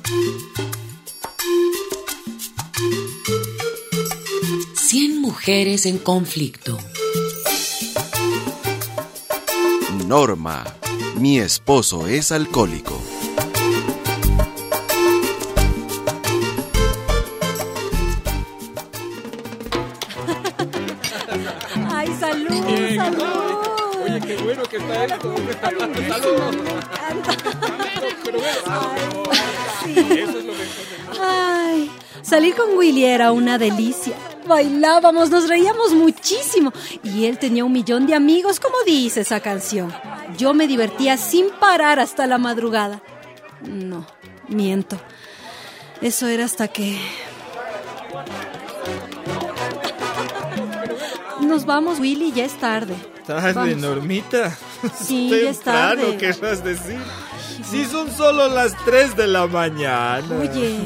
100 mujeres en conflicto. Norma, mi esposo es alcohólico. ¡Ay, salud! ¡Salud! Oye, qué bueno que está esto. ¡Salud! Pero bueno, Sí. eso es lo mejor. Ay, salir con Willy era una delicia. Bailábamos, nos reíamos muchísimo. Y él tenía 1,000,000 de amigos, como dice esa canción. Yo me divertía sin parar hasta la madrugada. No, miento. Eso era hasta que... Nos vamos, Willy, ya es tarde. ¿Tarde, Vamos. Normita? Sí, ya es tarde. Temprano, querrás decir. Si son solo las 3 de la mañana. Oye...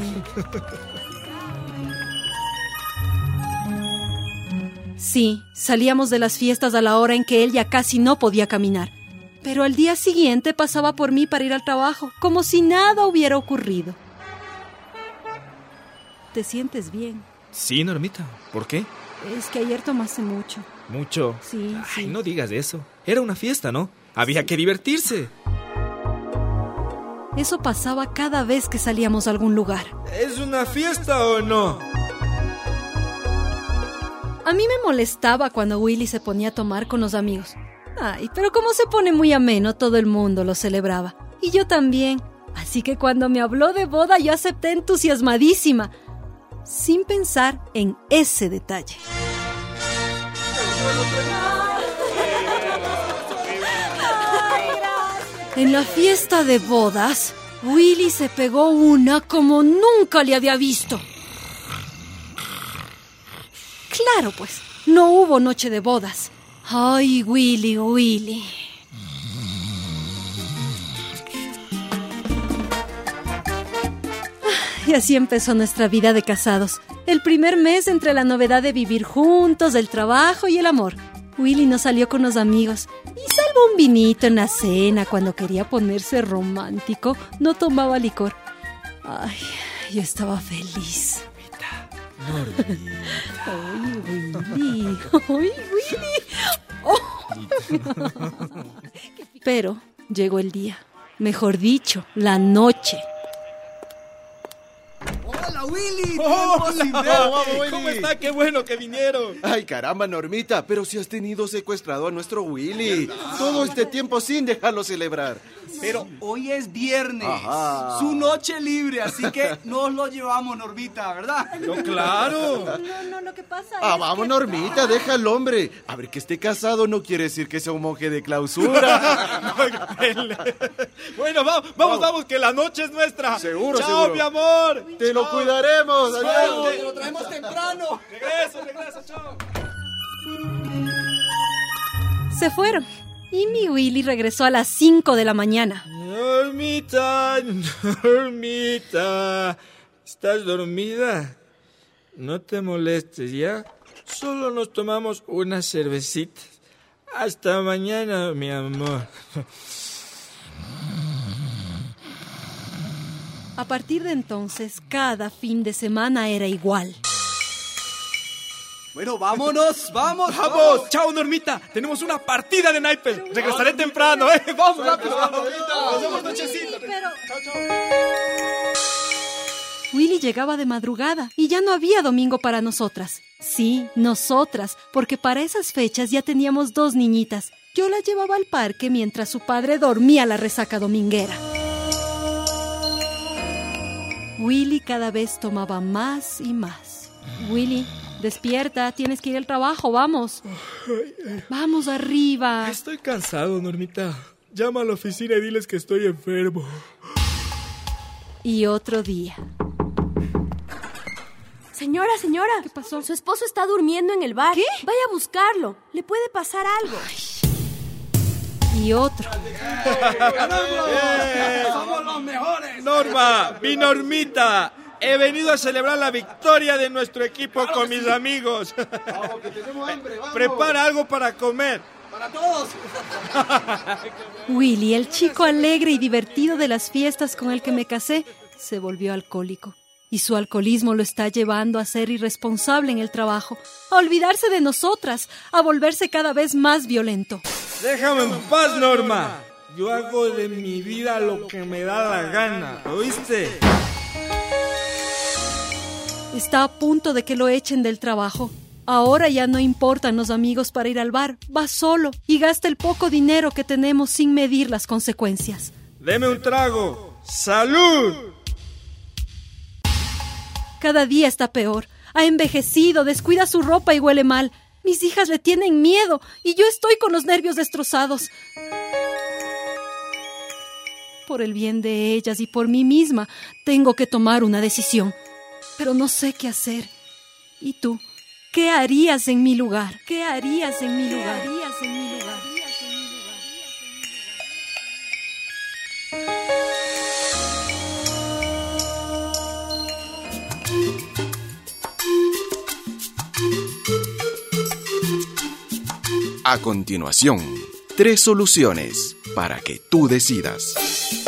Sí, salíamos de las fiestas a la hora en que él ya casi no podía caminar. Pero al día siguiente pasaba por mí para ir al trabajo, como si nada hubiera ocurrido. ¿Te sientes bien? Sí, Normita. ¿Por qué? Es que ayer tomaste mucho. Mucho. Sí, sí. Ay, no digas eso. Era una fiesta, ¿no? Había que divertirse. Eso pasaba cada vez que salíamos a algún lugar. ¿Es una fiesta o no? A mí me molestaba cuando Willy se ponía a tomar con los amigos. Ay, pero como se pone muy ameno, todo el mundo lo celebraba. Y yo también. Así que cuando me habló de boda, yo acepté entusiasmadísima, sin pensar en ese detalle. En la fiesta de bodas, Willy se pegó una como nunca le había visto. Claro, pues, no hubo noche de bodas. Ay, Willy, Willy. Y así empezó nuestra vida de casados. El primer mes entre la novedad de vivir juntos, el trabajo y el amor. Willy no salió con los amigos. Y salvo un vinito en la cena cuando quería ponerse romántico, no tomaba licor. Ay, yo estaba feliz. ¡Ay, Willy! ¡Ay, Willy! Oh. Pero llegó el día. Mejor dicho, la noche. ¡Hola, Willy! ¡Hola! ¿Cómo está? ¡Qué bueno que vinieron! Ay, caramba, Normita, pero si has tenido secuestrado a nuestro Willy. Todo este tiempo sin dejarlo celebrar. Pero hoy es viernes, Ajá. su noche libre, así que nos lo llevamos, Normita, ¿verdad? ¡No, claro! No, lo que pasa Ah, vamos, Normita, deja al hombre. A ver, que esté casado no quiere decir que sea un monje de clausura. Bueno, vamos, que la noche es nuestra. Seguro, ¡Chao, seguro. mi amor! Te lo cuidaremos. Adiós. ¡Te lo traemos temprano! Regreso, chao. Se fueron. Y mi Willy regresó a las 5 de la mañana. Normita, ¿estás dormida? No te molestes, ¿ya? Solo nos tomamos unas cervecitas. Hasta mañana, mi amor. A partir de entonces, cada fin de semana era igual. Bueno, vámonos, vamos. ¡Vamos! ¡Chao, Normita! Tenemos una partida de naipes. Regresaré temprano, ¿eh? ¡Vamos, rápido! ¡Nos vemos nochecita! Willy llegaba de madrugada y ya no había domingo para nosotras. Sí, nosotras, porque para esas fechas ya teníamos 2 niñitas. Yo la llevaba al parque mientras su padre dormía la resaca dominguera. Willy cada vez tomaba más y más. Willy, despierta, tienes que ir al trabajo, vamos. Vamos arriba. Estoy cansado, Normita. Llama a la oficina y diles que estoy enfermo. Y otro día. Señora, ¿Qué pasó? su esposo está durmiendo en el bar. ¿Qué? Vaya a buscarlo, le puede pasar algo. Y otro. ¡Somos los mejores! Norma, mi Normita. He venido a celebrar la victoria de nuestro equipo con mis amigos. Vamos, que tenemos hambre, vamos. Prepara algo para comer. ¡Para todos! Willy, el chico alegre y divertido de las fiestas con el que me casé, se volvió alcohólico. Y su alcoholismo lo está llevando a ser irresponsable en el trabajo, a olvidarse de nosotras, a volverse cada vez más violento. Déjame en paz, Norma. Yo hago de mi vida lo que me da la gana, ¿oíste? Está a punto de que lo echen del trabajo. Ahora ya no importan los amigos para ir al bar. Va solo y gasta el poco dinero que tenemos sin medir las consecuencias. Deme un trago. ¡Salud! Cada día está peor. Ha envejecido, descuida su ropa y huele mal. Mis hijas le tienen miedo y yo estoy con los nervios destrozados. Por el bien de ellas y por mí misma, tengo que tomar una decisión. Pero no sé qué hacer. ¿Y tú? ¿Qué harías en mi lugar? ¿Qué harías en mi lugar? ¿Qué harías en mi lugar? A continuación, 3 soluciones para que tú decidas.